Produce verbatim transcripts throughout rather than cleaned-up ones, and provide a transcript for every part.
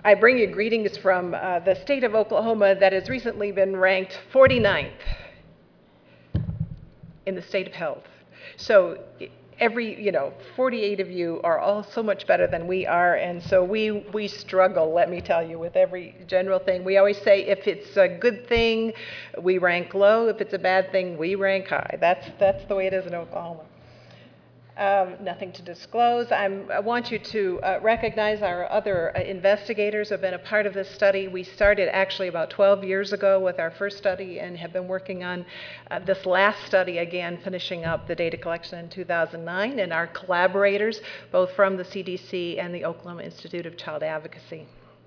I bring you greetings from uh, the state of Oklahoma that has recently been ranked forty-ninth in the state of health. So every, you know, forty-eight of you are all so much better than we are, and so we, we struggle, let me tell you, with every general thing. We always say if it's a good thing, we rank low. If it's a bad thing, we rank high. That's, that's the way it is in Oklahoma. Um, nothing to disclose. I'm, I want you to uh, recognize our other uh, investigators who have been a part of this study. We started actually about twelve years ago with our first study and have been working on uh, this last study again, finishing up the data collection in two thousand nine, and our collaborators, both from the C D C and the Oklahoma Institute of Child Advocacy.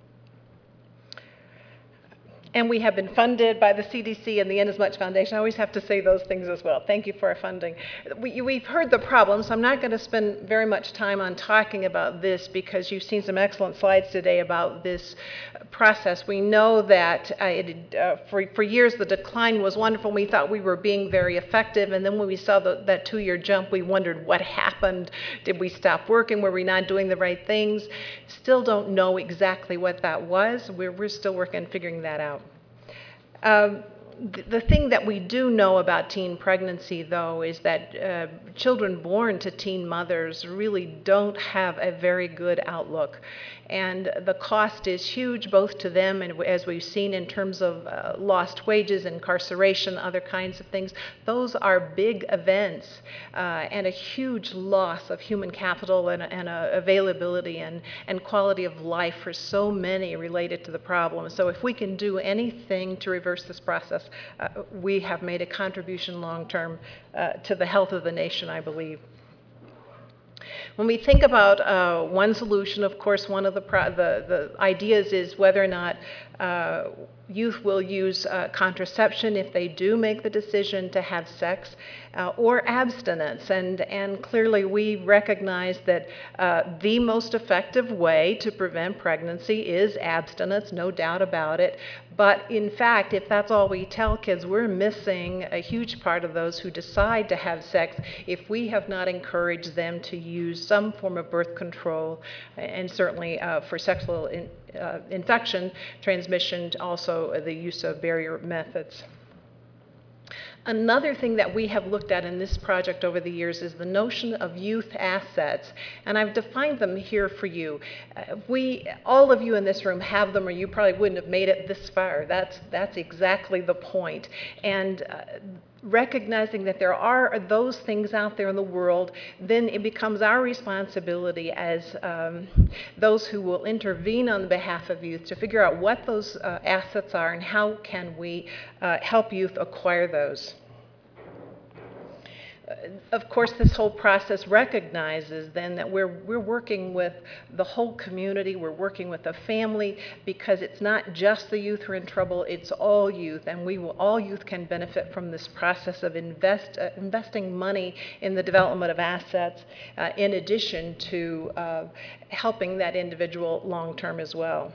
And we have been funded by the C D C and the Inasmuch Foundation. I always have to say those things as well. Thank you for our funding. We, we've heard the problem, so I'm not going to spend very much time on talking about this because you've seen some excellent slides today about this process. We know that uh, it, uh, for, for years the decline was wonderful. We thought we were being very effective, and then when we saw the, that two-year jump, we wondered what happened. Did we stop working? Were we not doing the right things? Still don't know exactly what that was. We're, we're still working on figuring that out. Um, the, the thing that we do know about teen pregnancy, though, is that uh, children born to teen mothers really don't have a very good outlook. And the cost is huge, both to them and, as we've seen, in terms of uh, lost wages, incarceration, other kinds of things. Those are big events uh, and a huge loss of human capital and, and uh, availability and, and quality of life for so many related to the problem. So if we can do anything to reverse this process, uh, we have made a contribution long-term uh, to the health of the nation, I believe. When we think about uh, one solution, of course, one of the, pro the, the ideas is whether or not uh, youth will use uh, contraception if they do make the decision to have sex, uh, or abstinence. And, and clearly we recognize that uh, the most effective way to prevent pregnancy is abstinence, no doubt about it. But in fact, if that's all we tell kids, we're missing a huge part of those who decide to have sex if we have not encouraged them to use some form of birth control, and certainly uh, for sexual in, uh, infection transmission, also the use of barrier methods. Another thing that we have looked at in this project over the years is the notion of youth assets, and I've defined them here for you. Uh, we, all of you in this room have them, or you probably wouldn't have made it this far. That's, that's exactly the point. And uh, recognizing that there are those things out there in the world, then it becomes our responsibility as um, those who will intervene on behalf of youth to figure out what those uh, assets are and how can we uh, help youth acquire those. Of course, this whole process recognizes then that we're, we're working with the whole community, we're working with the family, because it's not just the youth who are in trouble, it's all youth, and we will, all youth can benefit from this process of invest, uh, investing money in the development of assets, uh, in addition to uh, helping that individual long-term as well.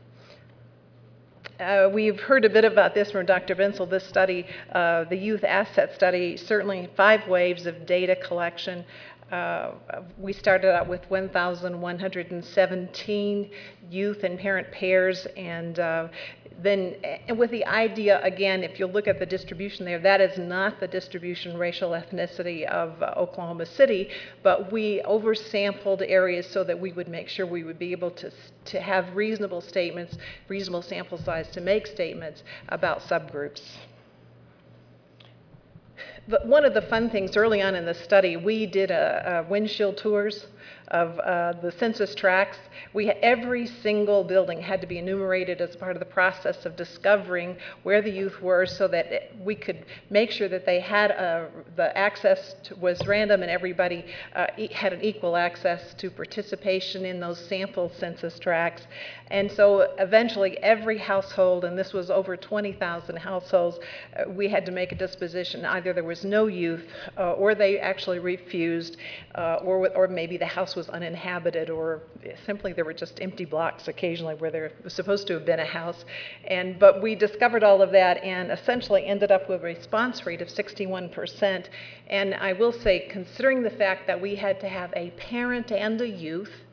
Uh, we've heard a bit about this from Doctor Bensel, this study, uh, the youth asset study, certainly five waves of data collection. Uh, we started out with one thousand one hundred seventeen youth and parent pairs, and uh, then and with the idea, again, if you look at the distribution there, that is not the distribution racial ethnicity of uh, Oklahoma City, but we oversampled areas so that we would make sure we would be able to, to have reasonable statements, reasonable sample size to make statements about subgroups. But one of the fun things early on in the study, we did a, a windshield tours of uh, the census tracts. We, every single building had to be enumerated as part of the process of discovering where the youth were so that we could make sure that they had a, the access to, was random, and everybody uh, had an equal access to participation in those sample census tracts. And so eventually every household, and this was over twenty thousand households, uh, we had to make a disposition. Either there was no youth, uh, or they actually refused, uh, or, or maybe the house was uninhabited, or simply there were just empty blocks occasionally where there was supposed to have been a house. And, but we discovered all of that and essentially ended up with a response rate of sixty-one percent. And I will say, considering the fact that we had to have a parent and a youth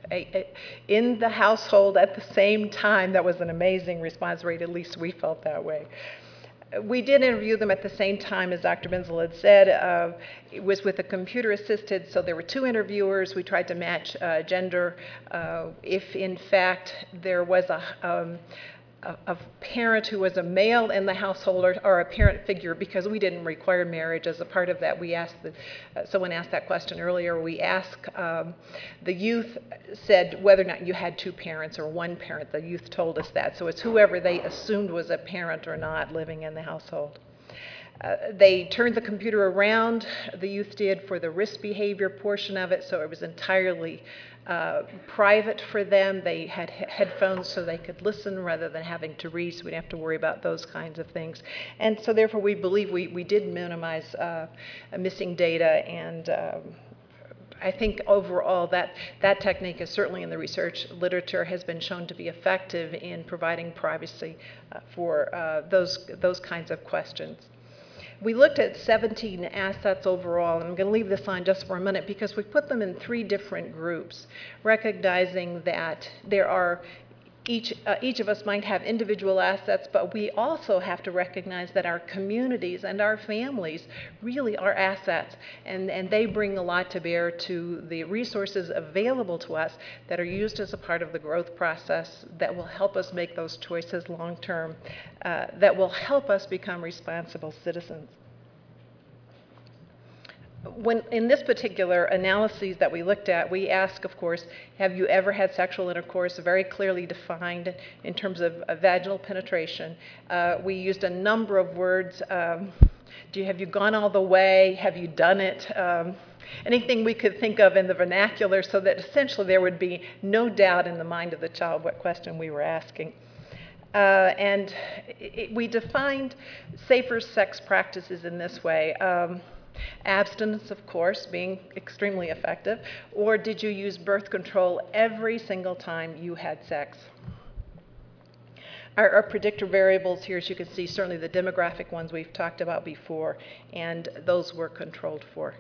a, a, in the household at the same time. That was an amazing response rate, at least we felt that way. We did interview them at the same time, as Doctor Binzel had said. Uh, it was with a computer assisted, so there were two interviewers. We tried to match uh, gender. Uh, if in fact there was a, um, a, a parent who was a male in the household, or, or a parent figure, because we didn't require marriage as a part of that. We asked, the, uh, someone asked that question earlier, we asked, um, the youth said whether or not you had two parents or one parent. The youth told us that. So it's whoever they assumed was a parent or not living in the household. Uh, they turned the computer around, the youth did, for the risk behavior portion of it, so it was entirely uh, private for them. They had he headphones so they could listen rather than having to read, so we didn't have to worry about those kinds of things. And so therefore we believe we, we did minimize uh, missing data, and um, I think overall that, that technique is certainly in the research literature has been shown to be effective in providing privacy uh, for uh, those, those kinds of questions. We looked at seventeen assets overall, and I'm going to leave this on just for a minute because we put them in three different groups, recognizing that there are Each, uh, each of us might have individual assets, but we also have to recognize that our communities and our families really are assets, and, and they bring a lot to bear to the resources available to us that are used as a part of the growth process that will help us make those choices long term, uh, that will help us become responsible citizens. When, in this particular analyses that we looked at, we asked, of course, have you ever had sexual intercourse, very clearly defined in terms of, of vaginal penetration. Uh, we used a number of words. Um, do you, have you gone all the way? Have you done it? Um, anything we could think of in the vernacular, so that essentially there would be no doubt in the mind of the child what question we were asking. Uh, and it, we defined safer sex practices in this way. Um, Abstinence, of course, being extremely effective. Or did you use birth control every single time you had sex? Our, our predictor variables here, as you can see, certainly the demographic ones we've talked about before, and those were controlled for.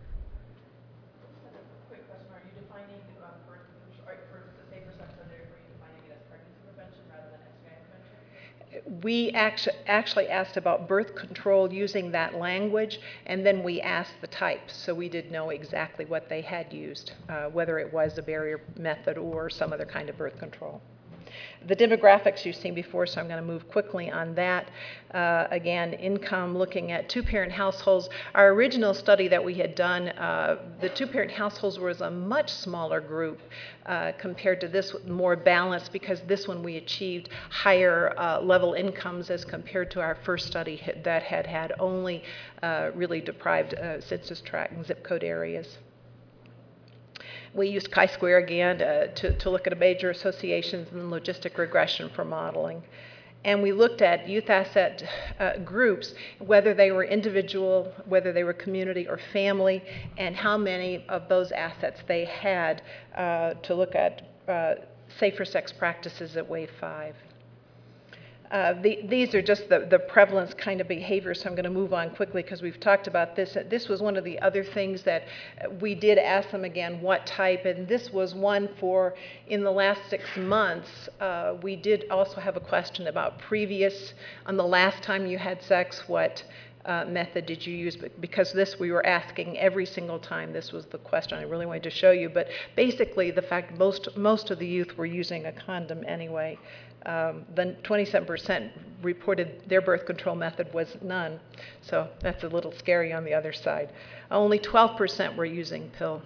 Quick question, are you defining um, birth control, for the safer sex under, are you defining it as pregnancy prevention rather than S T I prevention? We actually, actually asked about birth control using that language, and then we asked the type, so we did know exactly what they had used, uh, whether it was a barrier method or some other kind of birth control. The demographics you've seen before, so I'm going to move quickly on that. Uh, again, income, looking at two-parent households. Our original study that we had done, uh, the two-parent households was a much smaller group uh, compared to this, more balanced, because this one we achieved higher uh, level incomes as compared to our first study that had had only uh, really deprived uh, census tract and zip code areas. We used chi-square again uh, to, to look at major associations and logistic regression for modeling. And we looked at youth asset uh, groups, whether they were individual, whether they were community or family, and how many of those assets they had uh, to look at uh, safer sex practices at wave five. Uh, the, these are just the, the prevalence kind of behavior, so I'm going to move on quickly because we've talked about this. This was one of the other things that we did ask them again, what type, and this was one for, in the last six months, uh, we did also have a question about previous, on the last time you had sex, what uh, method did you use? But because this we were asking every single time, this was the question I really wanted to show you, but basically the fact most, most of the youth were using a condom anyway. Um, then twenty-seven percent reported their birth control method was none. So that's a little scary on the other side. Only twelve percent were using pill.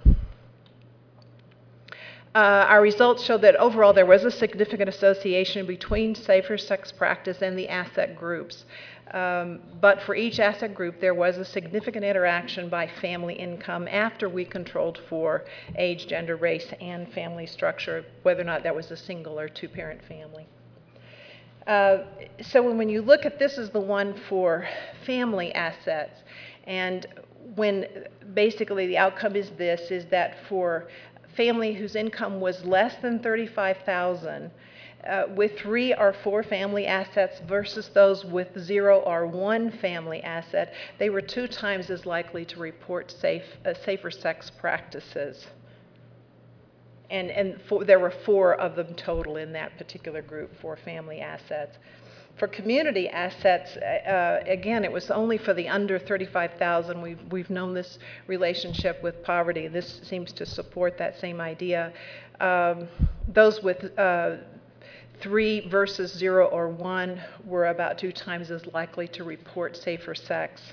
Uh, our results showed that overall there was a significant association between safer sex practice and the asset groups. Um, but for each asset group, there was a significant interaction by family income after we controlled for age, gender, race, and family structure, whether or not that was a single or two-parent family. Uh, so when you look at this is the one for family assets, and when basically the outcome is this, is that for family whose income was less than thirty-five thousand dollars, uh, with three or four family assets versus those with zero or one family asset, they were two times as likely to report safe, uh, safer sex practices. And, and for, there were four of them total in that particular group, four family assets. For community assets, uh, again, it was only for the under thirty-five thousand. We've, we've known this relationship with poverty. This seems to support that same idea. Um, those with uh, three versus zero or one were about two times as likely to report safer sex.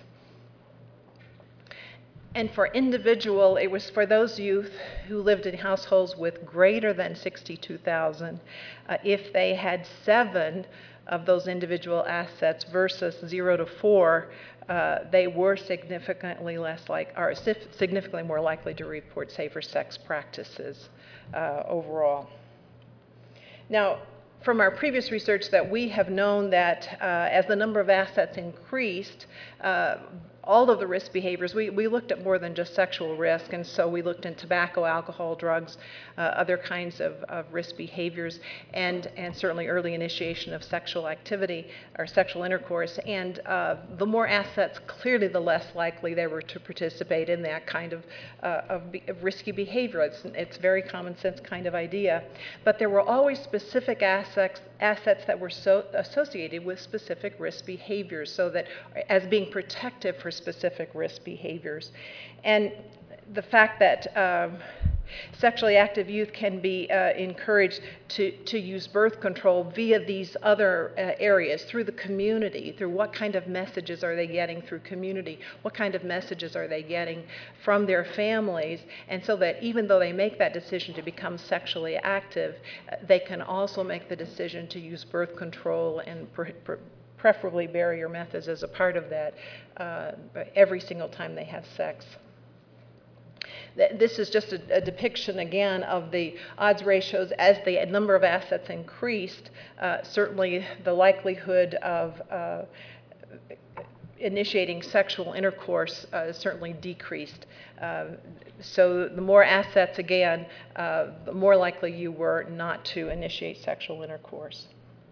And for individual, it was for those youth who lived in households with greater than sixty-two thousand. Uh, if they had seven of those individual assets versus zero to four, uh, they were significantly less like, or significantly more likely to report safer sex practices uh, overall. Now, from our previous research, that we have known that uh, as the number of assets increased, uh, all of the risk behaviors, we, we looked at more than just sexual risk, and so we looked in tobacco, alcohol, drugs, uh, other kinds of, of risk behaviors, and, and certainly early initiation of sexual activity or sexual intercourse. And uh, the more assets, clearly the less likely they were to participate in that kind of, uh, of, be, of risky behavior. It's, it's very common sense kind of idea. But there were always specific assets, assets that were so associated with specific risk behaviors, so that as being protective for specific risk behaviors. And the fact that um, sexually active youth can be uh, encouraged to, to use birth control via these other uh, areas, through the community, through what kind of messages are they getting through community, what kind of messages are they getting from their families, and so that even though they make that decision to become sexually active, uh, they can also make the decision to use birth control and pr pr preferably barrier methods as a part of that uh, every single time they have sex. This is just a, a depiction again of the odds ratios as the number of assets increased. Uh, certainly the likelihood of uh, initiating sexual intercourse uh, certainly decreased. Uh, so the more assets, again, uh, the more likely you were not to initiate sexual intercourse.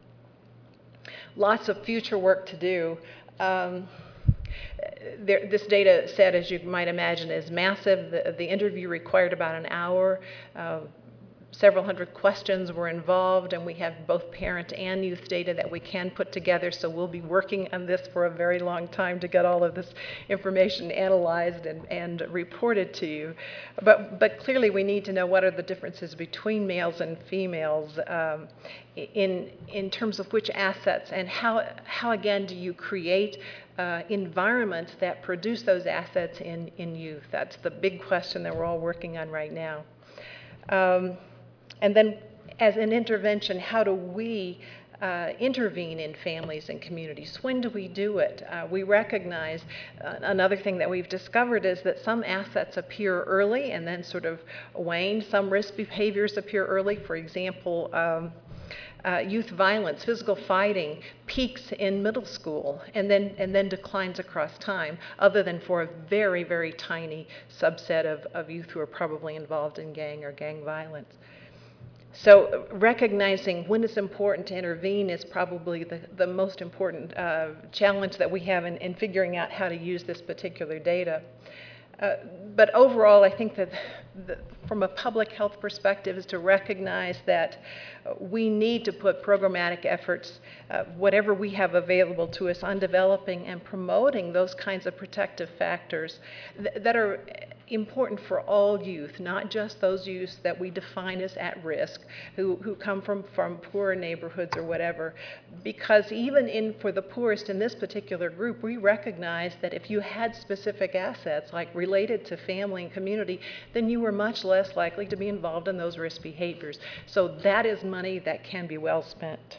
Lots of future work to do. Um, there, this data set, as you might imagine, is massive. The, the interview required about an hour. Uh, several hundred questions were involved, and we have both parent and youth data that we can put together, so we'll be working on this for a very long time to get all of this information analyzed and, and reported to you. But, but clearly we need to know what are the differences between males and females um, in, in terms of which assets, and how, how again do you create uh, environments that produce those assets in, in youth. That's the big question that we're all working on right now. Um, And then as an intervention, how do we uh, intervene in families and communities? When do we do it? Uh, we recognize uh, another thing that we've discovered is that some assets appear early and then sort of wane. Some risk behaviors appear early. For example, um, uh, youth violence, physical fighting peaks in middle school and then, and then declines across time, other than for a very, very tiny subset of, of youth who are probably involved in gang or gang violence. So recognizing when it's important to intervene is probably the, the most important uh, challenge that we have in, in figuring out how to use this particular data. Uh, but overall, I think that the, from a public health perspective is to recognize that we need to put programmatic efforts, uh, whatever we have available to us, on developing and promoting those kinds of protective factors th that are important for all youth, not just those youth that we define as at risk, who, who come from, from poorer neighborhoods or whatever. Because even in, for the poorest in this particular group, we recognize that if you had specific assets, like related to family and community, then you were much less likely to be involved in those risk behaviors. So that is money that can be well spent.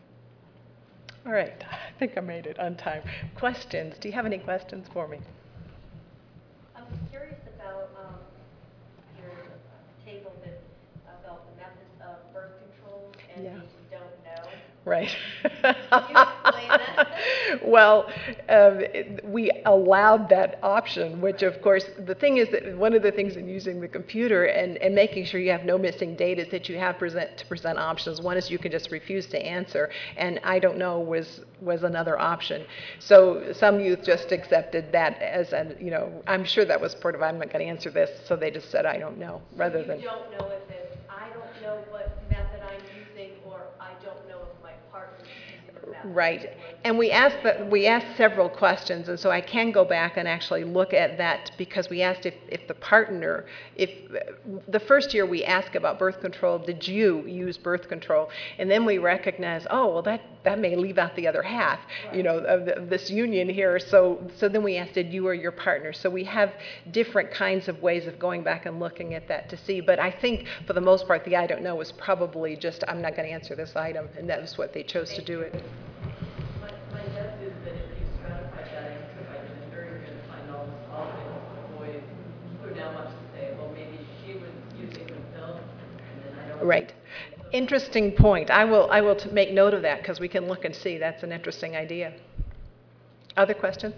All right, I think I made it on time. Questions? Do you have any questions for me? I'm curious about um, your table that about the methods of birth control and Yeah. things you don't know. Right. Can you explain that? Well, um, it, we allowed that option, which of course, the thing is that one of the things in using the computer and, and making sure you have no missing data is that you have present, to present options. One is you can just refuse to answer, and I don't know was, was another option. So some youth just accepted that as an, you know, I'm sure that was part of, I'm not going to answer this, so they just said, I don't know, rather you than. don't know if it's, I Right, and we asked that, we asked several questions, and so I can go back and actually look at that, because we asked if, if the partner, if, the first year we asked about birth control, did you use birth control? And then we recognized, oh, well, that, that may leave out the other half, you know, of, the, of this union here, so, so then we asked, did you or your partner? So we have different kinds of ways of going back and looking at that to see, but I think for the most part, the I don't know was probably just, I'm not going to answer this item, and that was what they chose to do it. My, my guess is that if you stratify that answer by gender, you're going to find almost always the boys who now want to say, well, maybe she was using the pill, and then I don't. Right. Interesting point. I will, I will t make note of that, because we can look and see. That's an interesting idea. Other questions?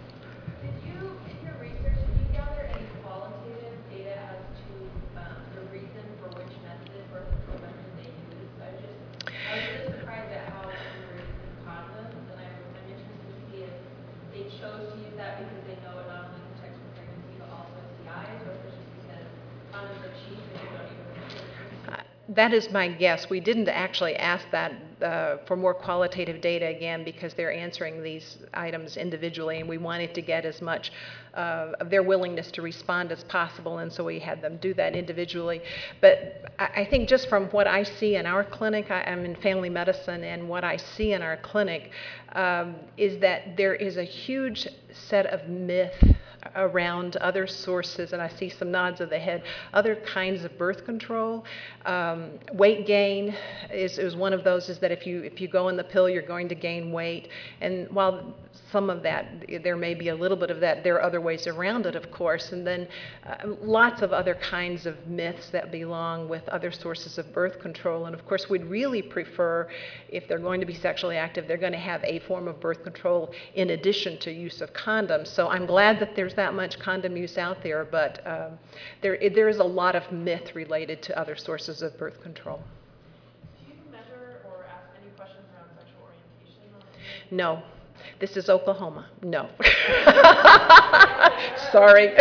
Did you, in your research, did you gather any qualitative data as to um, the reason for which method of birth control method they used? I was just, I was really surprised at how many were using condoms, and I, I'm interested to see if they chose to use that because they know it not only protects from pregnancy but also S T Is, or if it's just because condoms are cheap and you don't even Uh, That is my guess. We didn't actually ask that uh, for more qualitative data, again, because they're answering these items individually, and we wanted to get as much uh, of their willingness to respond as possible, and so we had them do that individually. But I, I think just from what I see in our clinic, I, I'm in family medicine, and what I see in our clinic um, is that there is a huge set of myth around other sources, and I see some nods of the head, other kinds of birth control. Um, weight gain is, is one of those, is that if you, if you go in the pill, you're going to gain weight. And while some of that, there may be a little bit of that, there are other ways around it, of course. And then uh, lots of other kinds of myths that belong with other sources of birth control. And of course, we'd really prefer, if they're going to be sexually active, they're going to have a form of birth control in addition to use of condoms. So I'm glad that there's that much condom use out there, but um, there, there is a lot of myth related to other sources of birth control. Do you measure or ask any questions around sexual orientation on it? No. This is Oklahoma. No. Sorry.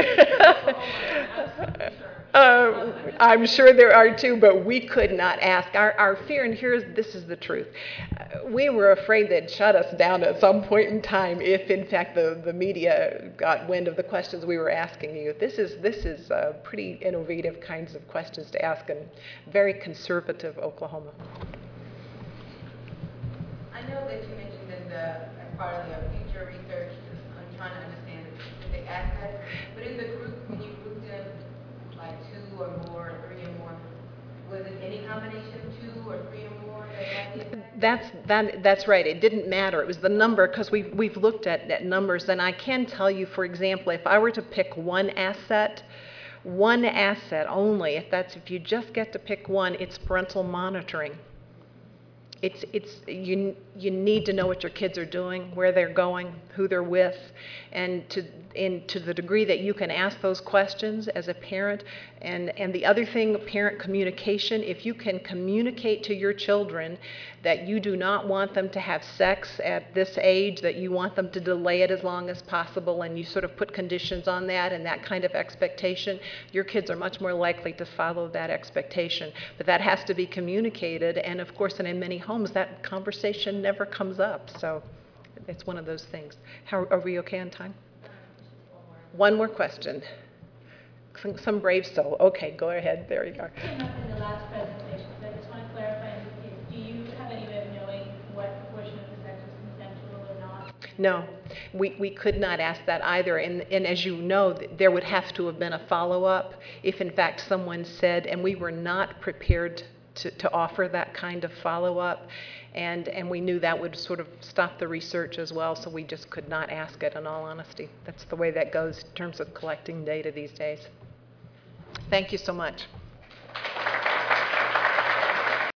Uh, I'm sure there are too, but we could not ask. Our, our fear, and here's, this is the truth. Uh, we were afraid they'd shut us down at some point in time if, in fact, the, the media got wind of the questions we were asking you. This is, this is uh, pretty innovative kinds of questions to ask in very conservative Oklahoma. I know that you mentioned in the, as part of the future research, I'm trying to understand the specific aspects, but in the group, when you grouped them like two or more, or three or more, was it any combination of two or three or more that had the effect? That's, that, that's right. It didn't matter. It was the number, because we've, we've looked at, at numbers, and I can tell you, for example, if I were to pick one asset, one asset only, if that's, if you just get to pick one, it's parental monitoring. It's, it's, you, you need to know what your kids are doing, where they're going, who they're with, and to, in, to the degree that you can ask those questions as a parent. And, and the other thing, parent communication, if you can communicate to your children that you do not want them to have sex at this age, that you want them to delay it as long as possible, and you sort of put conditions on that and that kind of expectation, your kids are much more likely to follow that expectation. But that has to be communicated, and of course, and in many homes, that conversation never comes up. So it's one of those things. How, are we okay on time? One more question. Some, some brave soul. Okay, go ahead. There you go. This came up in the last presentation, so I just want to clarify in this case. Do you have any way of knowing what portion of the sex was consensual or not? No, we, we could not ask that either. And, and as you know, there would have to have been a follow-up if, in fact, someone said, and we were not prepared to, to offer that kind of follow-up. And, and we knew that would sort of stop the research as well, so we just could not ask it, in all honesty. That's the way that goes in terms of collecting data these days. Thank you so much.